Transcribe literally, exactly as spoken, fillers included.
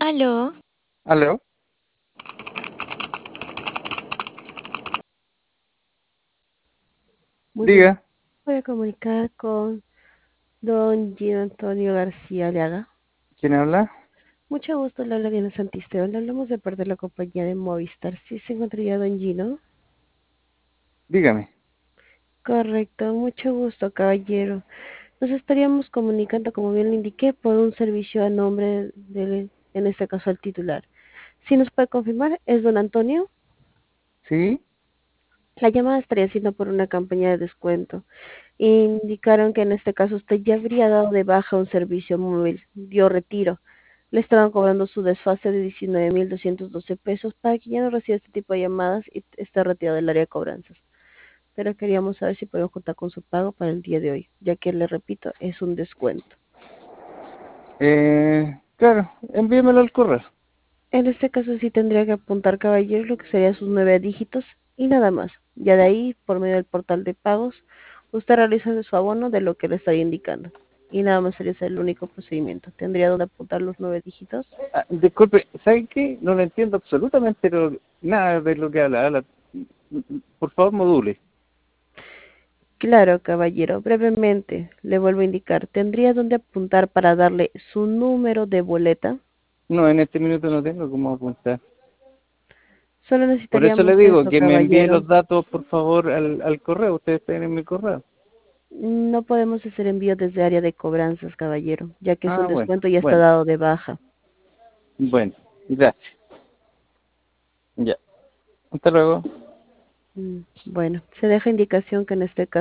Aló, ¿Aló? Muy buenas. Diga, Voy a comunicar con don Gino Antonio García Aliaga. ¿quién habla? Mucho gusto, le habla Diana Santisteban. Le hablamos de parte de la compañía de Movistar. ¿Sí se encontraría don Gino? Dígame. Correcto, mucho gusto, caballero. Nos estaríamos comunicando, como bien le indiqué, por un servicio a nombre del, en este caso, al titular. Si nos puede confirmar, ¿es don Antonio? ¿Sí? La llamada estaría siendo por una campaña de descuento. Indicaron que en este caso usted ya habría dado de baja un servicio móvil, dio retiro. Le estaban cobrando su desfase de diecinueve mil doscientos doce pesos para que ya no reciba este tipo de llamadas y esté retirado del área de cobranzas. Pero queríamos saber si podemos contar con su pago para el día de hoy, ya que le repito, es un descuento. Eh, claro, envíemelo al correo. En este caso sí tendría que apuntar, caballero, lo que serían sus nueve dígitos y nada más. Ya de ahí, por medio del portal de pagos, usted realiza su abono de lo que le estaría indicando. Y nada más sería ese el único procedimiento. ¿Tendría donde apuntar los nueve dígitos? Ah, disculpe, ¿sabe qué? No le entiendo absolutamente lo- nada de lo que habla. habla. Por favor, module. Claro, caballero. Brevemente, le vuelvo a indicar. ¿Tendría donde apuntar para darle su número de boleta? No, en este minuto no tengo cómo apuntar. Solo Por eso le necesitaríamos digo eso, que me envíe caballero. los datos, por favor, al, al correo. Ustedes tienen mi correo. No podemos hacer envío desde área de cobranzas, caballero, ya que es un Ah, bueno, descuento y ya está bueno, dado de baja. bueno. Gracias. Ya. Hasta luego. Mm, Bueno, se deja indicación que en este caso